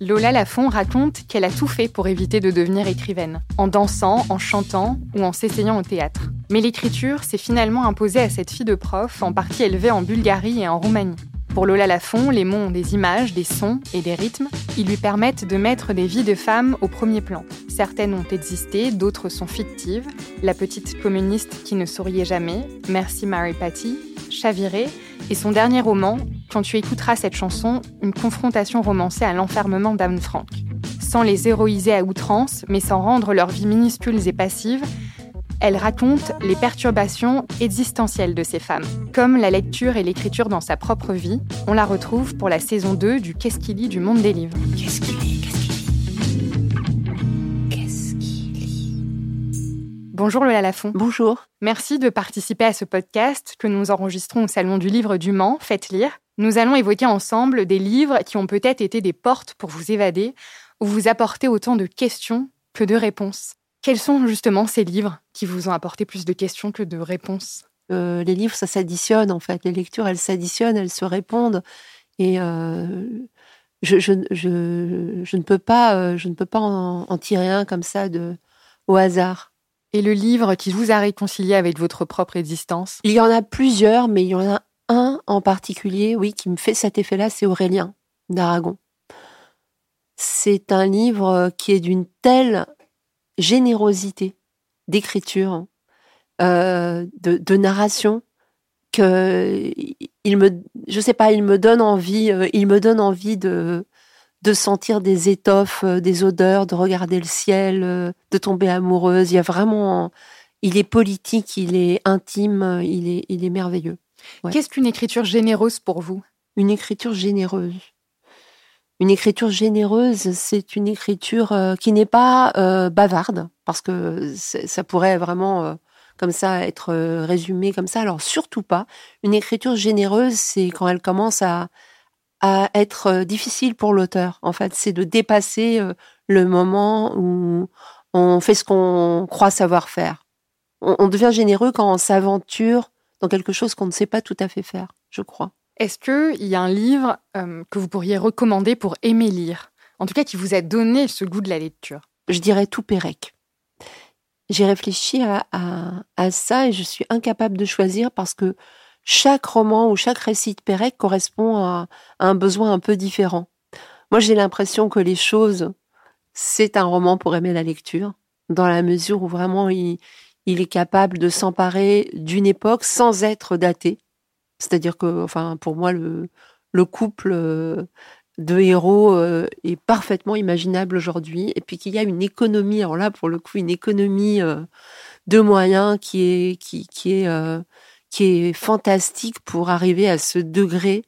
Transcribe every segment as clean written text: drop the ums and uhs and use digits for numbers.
Lola Lafont raconte qu'elle a tout fait pour éviter de devenir écrivaine, en dansant, en chantant ou en s'essayant au théâtre. Mais l'écriture s'est finalement imposée à cette fille de prof, en partie élevée en Bulgarie et en Roumanie. Pour Lola Lafont, les mots ont des images, des sons et des rythmes. Ils lui permettent de mettre des vies de femmes au premier plan. Certaines ont existé, d'autres sont fictives. La petite communiste qui ne souriait jamais, Merci Mary Patty, Chaviré, et son dernier roman, Quand tu écouteras cette chanson, une confrontation romancée à l'enfermement d'Anne Frank. Sans les héroïser à outrance, mais sans rendre leur vie minuscules et passives, elle raconte les perturbations existentielles de ces femmes. Comme la lecture et l'écriture dans sa propre vie, on la retrouve pour la saison 2 du Qu'est-ce qu'il lit du monde des livres. Qu'est-ce qu'il lit ? Qu'est-ce qu'il lit ? Bonjour Lola Lafont. Bonjour. Merci de participer à ce podcast que nous enregistrons au Salon du Livre du Mans, Faites lire. Nous allons évoquer ensemble des livres qui ont peut-être été des portes pour vous évader ou vous apporter autant de questions que de réponses. Quels sont justement ces livres qui vous ont apporté plus de questions que de réponses ? Les livres, ça s'additionne en fait. Les lectures, elles s'additionnent, elles se répondent. Et je ne peux pas en tirer un comme ça au hasard. Et le livre qui vous a réconcilié avec votre propre existence ? Il y en a plusieurs, mais il y en a un en particulier, oui, qui me fait cet effet-là, c'est Aurélien d'Aragon. C'est un livre qui est d'une telle générosité d'écriture, de narration, que il me donne envie de sentir des étoffes, des odeurs, de regarder le ciel, de tomber amoureuse. Il y a vraiment, il est politique, il est intime, il est merveilleux. Ouais. Qu'est-ce qu'une écriture généreuse pour vous ? Une écriture généreuse. Une écriture généreuse, c'est une écriture qui n'est pas bavarde, parce que ça pourrait vraiment, comme ça, être résumé comme ça. Alors, surtout pas. Une écriture généreuse, c'est quand elle commence à être difficile pour l'auteur. En fait, c'est de dépasser le moment où on fait ce qu'on croit savoir faire. On devient généreux quand on s'aventure dans quelque chose qu'on ne sait pas tout à fait faire, je crois. Est-ce qu'il y a un livre que vous pourriez recommander pour aimer lire ? En tout cas, qui vous a donné ce goût de la lecture ? Je dirais tout Pérec. J'ai réfléchi à ça et je suis incapable de choisir parce que chaque roman ou chaque récit de Pérec correspond à un besoin un peu différent. Moi, j'ai l'impression que Les Choses, c'est un roman pour aimer la lecture, dans la mesure où vraiment il est capable de s'emparer d'une époque sans être daté. C'est-à-dire que, enfin, pour moi, le couple de héros est parfaitement imaginable aujourd'hui. Et puis qu'il y a une économie, alors là, pour le coup, une économie de moyens qui est fantastique pour arriver à ce degré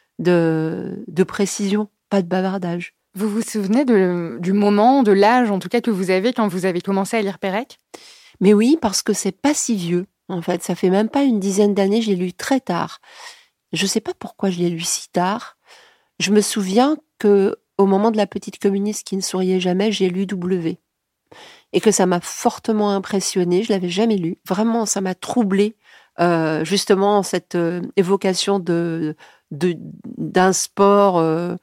de précision, pas de bavardage. Vous vous souvenez du moment, de l'âge, en tout cas, que vous avez quand vous avez commencé à lire Pérec ? Mais oui, parce que c'est pas si vieux. En fait, ça fait même pas une dizaine d'années, je l'ai lu très tard. Je sais pas pourquoi je l'ai lu si tard. Je me souviens que au moment de La petite communiste qui ne souriait jamais, j'ai lu W. Et que ça m'a fortement impressionnée. Je l'avais jamais lu. Vraiment, ça m'a troublée. Justement, cette évocation d'un sport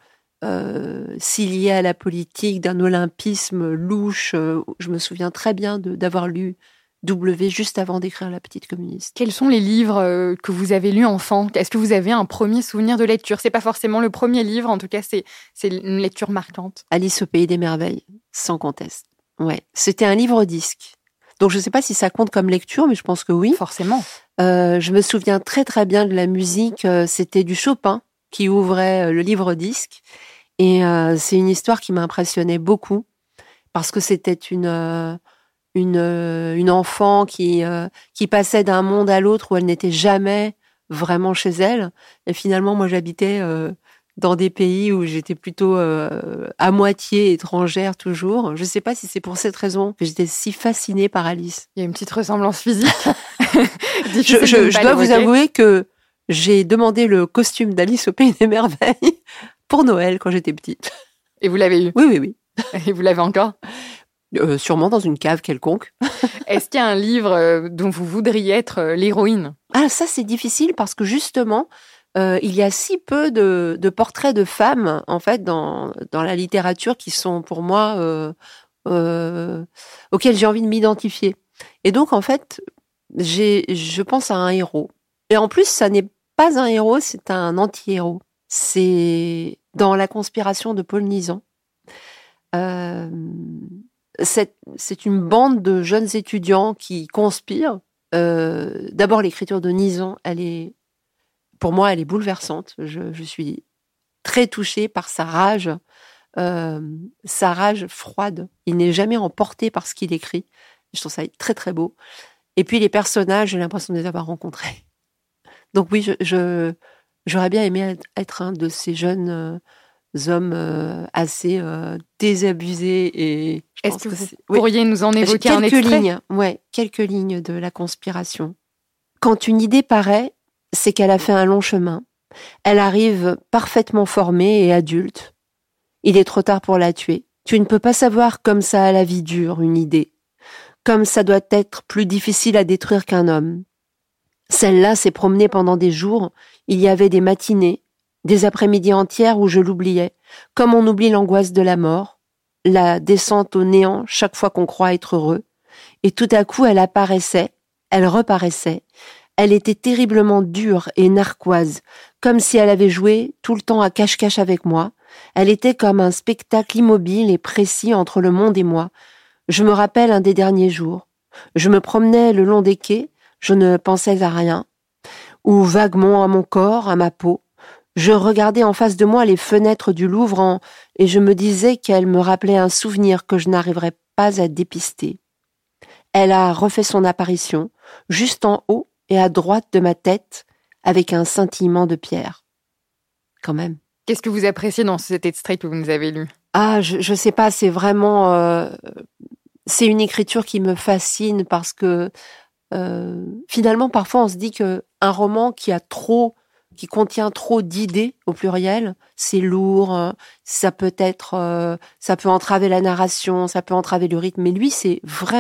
si lié à la politique, d'un olympisme louche. Je me souviens très bien d'avoir lu W juste avant d'écrire La petite communiste. Quels sont les livres que vous avez lus enfant ? Est-ce que vous avez un premier souvenir de lecture ? C'est pas forcément le premier livre, en tout cas, c'est une lecture marquante. Alice au pays des merveilles, sans conteste. Ouais, c'était un livre-disque. Donc je sais pas si ça compte comme lecture, mais je pense que oui. Forcément. Je me souviens très très bien de la musique. C'était du Chopin qui ouvrait le livre-disque. Et c'est une histoire qui m'impressionnait beaucoup parce que c'était une enfant qui passait d'un monde à l'autre où elle n'était jamais vraiment chez elle. Et finalement, moi, j'habitais dans des pays où j'étais plutôt à moitié étrangère toujours. Je ne sais pas si c'est pour cette raison que j'étais si fascinée par Alice. Il y a une petite ressemblance physique. Je dois vous avouer que j'ai demandé le costume d'Alice au pays des merveilles pour Noël quand j'étais petite. Et vous l'avez eu ? Oui. Et vous l'avez encore ? Sûrement dans une cave quelconque. Est-ce qu'il y a un livre dont vous voudriez être l'héroïne ? Ah, ça c'est difficile parce que justement, il y a si peu de portraits de femmes, en fait, dans la littérature qui sont, pour moi, auxquels j'ai envie de m'identifier. Et donc, en fait, je pense à un héros. Et en plus, ça n'est pas un héros, c'est un anti-héros. C'est dans La conspiration de Paul Nizan. C'est une bande de jeunes étudiants qui conspirent. D'abord, l'écriture de Nizan, pour moi, elle est bouleversante. Je suis très touchée par sa rage froide. Il n'est jamais emporté par ce qu'il écrit. Je trouve ça très, très beau. Et puis, les personnages, j'ai l'impression de les avoir rencontrés. Donc oui, j'aurais bien aimé être un de ces jeunes hommes assez désabusés. Et est-ce que vous pourriez nous en évoquer un extrait ? Quelques lignes de La conspiration. Quand une idée paraît, c'est qu'elle a fait un long chemin. Elle arrive parfaitement formée et adulte. Il est trop tard pour la tuer. Tu ne peux pas savoir comme ça a la vie dure, une idée. Comme ça doit être plus difficile à détruire qu'un homme. Celle-là s'est promenée pendant des jours. Il y avait des matinées, des après-midi entières où je l'oubliais, comme on oublie l'angoisse de la mort, la descente au néant chaque fois qu'on croit être heureux. Et tout à coup, elle apparaissait, elle reparaissait. Elle était terriblement dure et narquoise, comme si elle avait joué tout le temps à cache-cache avec moi. Elle était comme un spectacle immobile et précis entre le monde et moi. Je me rappelle un des derniers jours. Je me promenais le long des quais, je ne pensais à rien, ou vaguement à mon corps, à ma peau. Je regardais en face de moi les fenêtres du Louvre et je me disais qu'elle me rappelait un souvenir que je n'arriverais pas à dépister. Elle a refait son apparition, juste en haut et à droite de ma tête, avec un scintillement de pierre. Quand même. Qu'est-ce que vous appréciez dans cet extrait que vous nous avez lu ? Ah, je sais pas, c'est vraiment... c'est une écriture qui me fascine parce que finalement, parfois, on se dit qu'un roman qui contient trop d'idées, au pluriel, c'est lourd, ça peut entraver la narration, ça peut entraver le rythme. Mais lui, c'est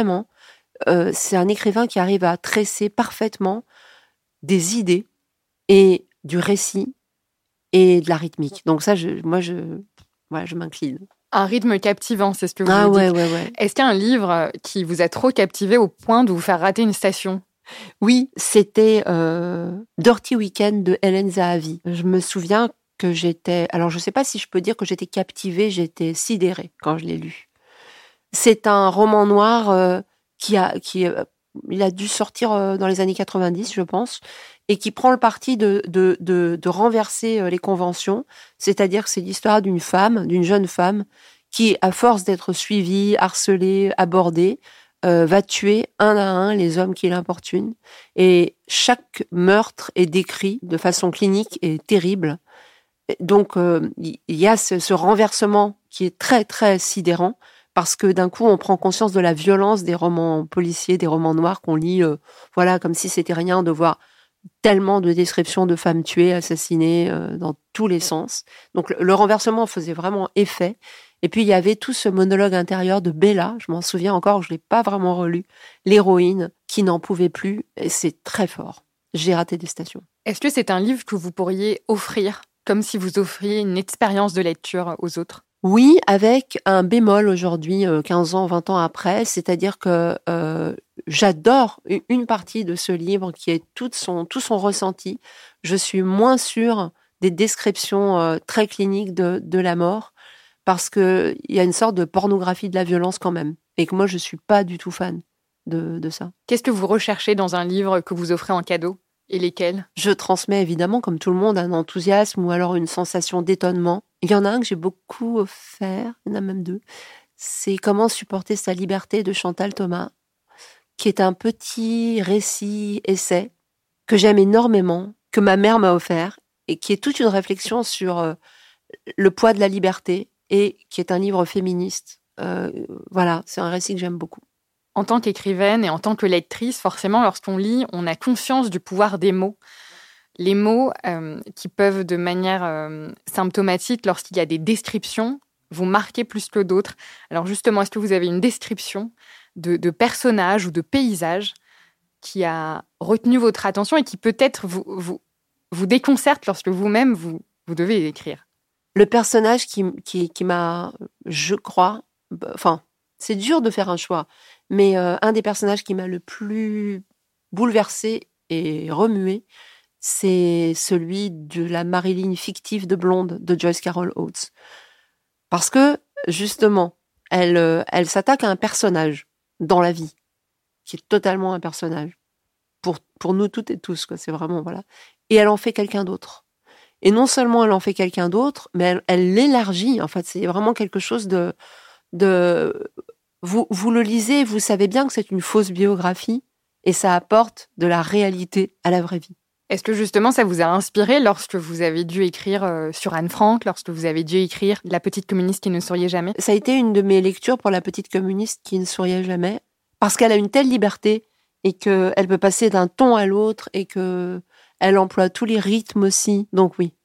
un écrivain qui arrive à tresser parfaitement des idées et du récit et de la rythmique. Donc ça, je m'incline. Un rythme captivant, c'est ce que vous dites. Ouais. Est-ce qu'il y a un livre qui vous a trop captivé au point de vous faire rater une station ? Oui, c'était Dirty Weekend de Hélène Zahavi. Je me souviens que alors je ne sais pas si je peux dire que j'étais captivée, j'étais sidérée quand je l'ai lu. C'est un roman noir il a dû sortir dans les années 90, je pense, et qui prend le parti de renverser les conventions. C'est-à-dire que c'est l'histoire d'une jeune femme, qui, à force d'être suivie, harcelée, abordée, va tuer un à un les hommes qui l'importunent. Et chaque meurtre est décrit de façon clinique et terrible. Donc, il y a ce renversement qui est très, très sidérant, parce que d'un coup, on prend conscience de la violence des romans policiers, des romans noirs qu'on lit, comme si c'était rien de voir tellement de descriptions de femmes tuées, assassinées dans tous les sens. Donc le renversement faisait vraiment effet. Et puis il y avait tout ce monologue intérieur de Bella, je m'en souviens encore, je l'ai pas vraiment relu, l'héroïne qui n'en pouvait plus, et c'est très fort. J'ai raté des stations. Est-ce que c'est un livre que vous pourriez offrir, comme si vous offriez une expérience de lecture aux autres ? Oui, avec un bémol aujourd'hui, 15 ans, 20 ans après, c'est-à-dire que j'adore une partie de ce livre qui est tout son ressenti. Je suis moins sûre des descriptions très cliniques de la mort, parce qu'il y a une sorte de pornographie de la violence quand même, et que moi je suis pas du tout fan de ça. Qu'est-ce que vous recherchez dans un livre que vous offrez en cadeau ? Et lesquels ? Je transmets évidemment, comme tout le monde, un enthousiasme ou alors une sensation d'étonnement. Il y en a un que j'ai beaucoup offert, il y en a même deux. C'est Comment supporter sa liberté de Chantal Thomas, qui est un petit récit-essai que j'aime énormément, que ma mère m'a offert, et qui est toute une réflexion sur le poids de la liberté, et qui est un livre féministe. C'est un récit que j'aime beaucoup. En tant qu'écrivaine et en tant que lectrice, forcément, lorsqu'on lit, on a conscience du pouvoir des mots. Les mots qui peuvent, de manière symptomatique, lorsqu'il y a des descriptions, vous marquer plus que d'autres. Alors justement, est-ce que vous avez une description de personnage ou de paysage qui a retenu votre attention et qui peut-être vous déconcerte lorsque vous-même, vous devez écrire? Le personnage qui m'a, je crois, enfin, c'est dur de faire un choix, mais un des personnages qui m'a le plus bouleversée et remuée, c'est celui de la Marilyn fictive de Blonde de Joyce Carol Oates. Parce que, justement, elle s'attaque à un personnage dans la vie, qui est totalement un personnage. Pour nous toutes et tous, quoi. C'est vraiment, voilà. Et elle en fait quelqu'un d'autre. Et non seulement elle en fait quelqu'un d'autre, mais elle l'élargit. En fait, c'est vraiment quelque chose de vous le lisez, vous savez bien que c'est une fausse biographie, et ça apporte de la réalité à la vraie vie. Est-ce que justement ça vous a inspiré lorsque vous avez dû écrire sur Anne Frank, lorsque vous avez dû écrire La petite communiste qui ne souriait jamais? Ça a été une de mes lectures pour La petite communiste qui ne souriait jamais, parce qu'elle a une telle liberté et qu'elle peut passer d'un ton à l'autre et qu'elle emploie tous les rythmes aussi. Donc oui.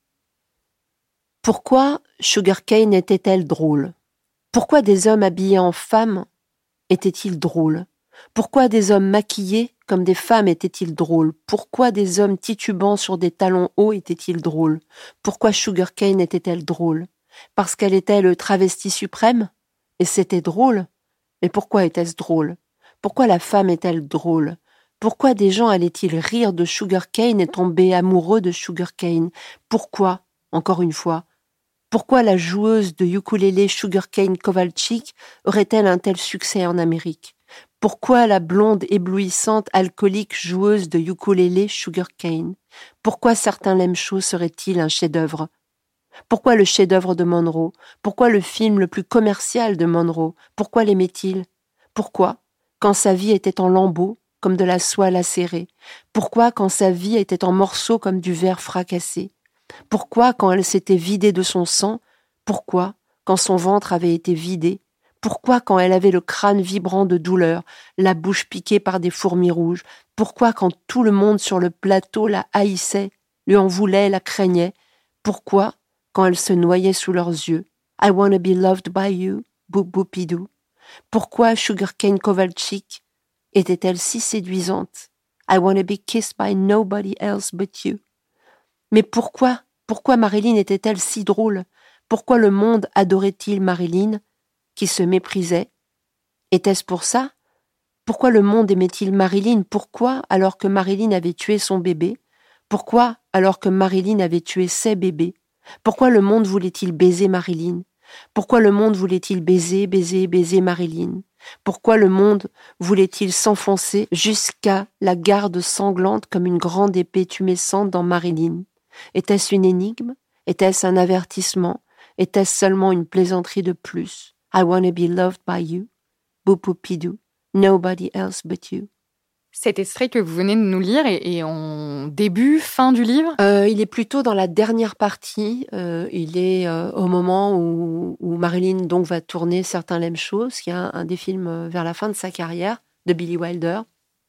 Pourquoi Sugar Cane était-elle drôle? Pourquoi des hommes habillés en femmes étaient-ils drôles? Pourquoi des hommes maquillés comme des femmes étaient-ils drôles? Pourquoi des hommes titubant sur des talons hauts étaient-ils drôles? Pourquoi Sugar Cane était-elle drôle? Parce qu'elle était le travesti suprême? Et c'était drôle? Mais pourquoi était-ce drôle? Pourquoi la femme est-elle drôle? Pourquoi des gens allaient-ils rire de Sugar Cane et tomber amoureux de Sugar Cane? Pourquoi, encore une fois, pourquoi la joueuse de ukulélé Sugar Cane Kowalczyk aurait-elle un tel succès en Amérique? Pourquoi la blonde éblouissante alcoolique joueuse de ukulélé Sugar Cane? Pourquoi certains l'aiment chaud serait-il un chef-d'œuvre? Pourquoi le chef-d'œuvre de Monroe? Pourquoi le film le plus commercial de Monroe? Pourquoi l'aimait-il? Pourquoi, quand sa vie était en lambeaux, comme de la soie lacérée? Pourquoi, quand sa vie était en morceaux comme du verre fracassé? Pourquoi, quand elle s'était vidée de son sang? Pourquoi, quand son ventre avait été vidé? Pourquoi, quand elle avait le crâne vibrant de douleur, la bouche piquée par des fourmis rouges? Pourquoi, quand tout le monde sur le plateau la haïssait, lui en voulait, la craignait? Pourquoi, quand elle se noyait sous leurs yeux? I wanna be loved by you, boop boopidoo. Pourquoi Sugar Cane Kowalczyk était-elle si séduisante? I wanna be kissed by nobody else but you. Mais pourquoi Marilyn était-elle si drôle? Pourquoi le monde adorait-il Marilyn, qui se méprisait? Était-ce pour ça? Pourquoi le monde aimait-il Marilyn? Pourquoi, alors que Marilyn avait tué son bébé? Pourquoi, alors que Marilyn avait tué ses bébés? Pourquoi le monde voulait-il baiser Marilyn? Pourquoi le monde voulait-il baiser Marilyn? Pourquoi le monde voulait-il s'enfoncer jusqu'à la garde sanglante comme une grande épée tumescente dans Marilyn? Était-ce une énigme? Était-ce un avertissement? Était-ce seulement une plaisanterie de plus? I wanna be loved by you, boop-boop-pidoo, nobody else but you. Cet extrait que vous venez de nous lire est en début, fin du livre? Il est plutôt dans la dernière partie. Il est au moment où Marilyn donc va tourner Certains l'aiment chaud, qui est un des films vers la fin de sa carrière, de Billy Wilder.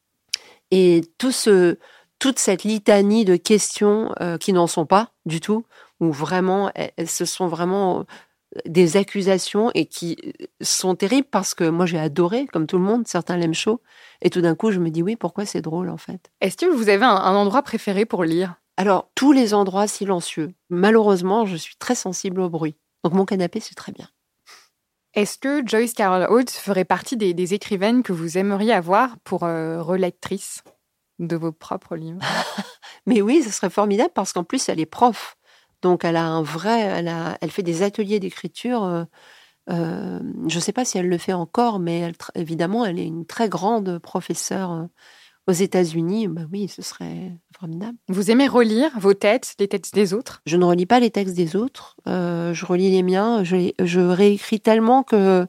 Et toute cette litanie de questions qui n'en sont pas du tout, où vraiment, ce sont vraiment des accusations et qui sont terribles parce que moi j'ai adoré, comme tout le monde, Certains l'aiment chaud. Et tout d'un coup, je me dis oui, pourquoi c'est drôle en fait? Est-ce que vous avez un endroit préféré pour lire? Alors, tous les endroits silencieux. Malheureusement, je suis très sensible au bruit. Donc mon canapé, c'est très bien. Est-ce que Joyce Carol Oates ferait partie des écrivaines que vous aimeriez avoir pour relectrice de vos propres livres? Mais oui, ce serait formidable parce qu'en plus, elle est prof. Donc, elle fait des ateliers d'écriture. Je ne sais pas si elle le fait encore, mais évidemment, elle est une très grande professeure aux États-Unis. Ben oui, ce serait formidable. Vous aimez relire vos textes, les textes des autres? Je ne relis pas les textes des autres. Je relis les miens. Je réécris tellement que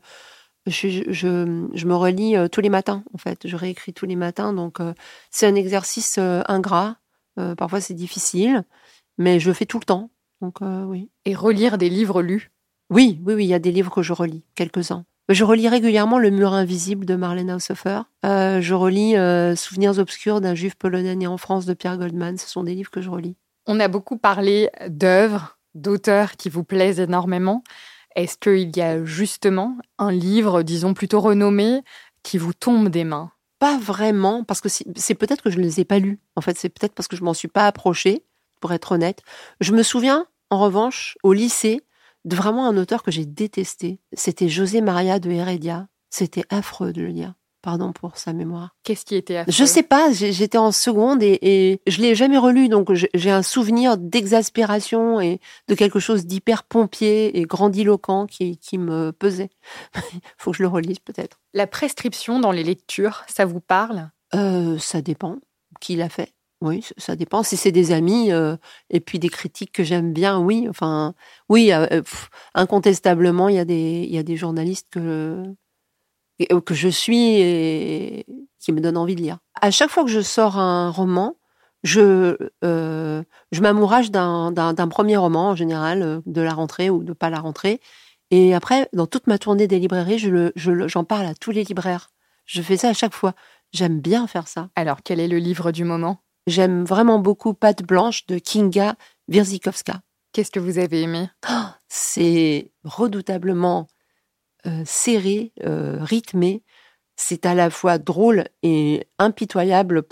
je me relis tous les matins, en fait. Je réécris tous les matins. Donc, c'est un exercice ingrat. Parfois, c'est difficile, mais je le fais tout le temps. Donc, oui. Et relire des livres lus? Oui, il y a des livres que je relis, quelques-uns. Je relis régulièrement Le mur invisible de Marlene Haushofer. Je relis Souvenirs obscurs d'un juif polonais né en France de Pierre Goldman. Ce sont des livres que je relis. On a beaucoup parlé d'œuvres, d'auteurs qui vous plaisent énormément. Est-ce qu'il y a justement un livre, disons, plutôt renommé, qui vous tombe des mains? Pas vraiment, parce que c'est peut-être que je ne les ai pas lus. En fait, c'est peut-être parce que je m'en suis pas approchée. pour être honnête. Je me souviens, en revanche, au lycée, de vraiment un auteur que j'ai détesté. C'était José Maria de Heredia. C'était affreux de le lire. Pardon pour sa mémoire. Qu'est-ce qui était affreux? Je sais pas, j'étais en seconde et je l'ai jamais relu, donc j'ai un souvenir d'exaspération et de quelque chose d'hyper pompier et grandiloquent qui me pesait. Faut que je le relise peut-être. La prescription dans les lectures, ça vous parle? Ça dépend. Qui l'a fait? Oui, ça dépend. Si c'est des amis et puis des critiques que j'aime bien, oui. Enfin, oui, incontestablement, il y a des journalistes que je suis et qui me donnent envie de lire. À chaque fois que je sors un roman, je m'amourage d'un premier roman, en général, de la rentrée ou de pas la rentrée. Et après, dans toute ma tournée des librairies, j'en parle à tous les libraires. Je fais ça à chaque fois. J'aime bien faire ça. Alors, quel est le livre du moment? J'aime vraiment beaucoup Pâte blanche de Kinga Wierzykowska. Qu'est-ce que vous avez aimé? C'est redoutablement serré, rythmé. C'est à la fois drôle et impitoyable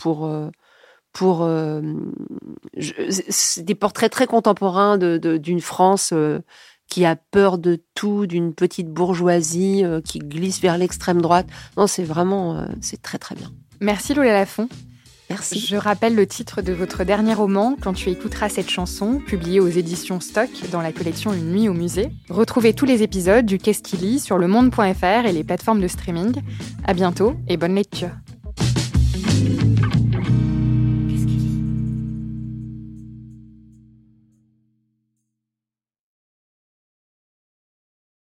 c'est des portraits très contemporains d'une France qui a peur de tout, d'une petite bourgeoisie qui glisse vers l'extrême droite. Non, c'est vraiment, c'est très très bien. Merci Lola Lafont. Merci. Je rappelle le titre de votre dernier roman, Quand tu écouteras cette chanson, publié aux éditions Stock dans la collection Une nuit au musée. Retrouvez tous les épisodes du Qu'est-ce qui lit sur lemonde.fr et les plateformes de streaming. À bientôt et bonne lecture.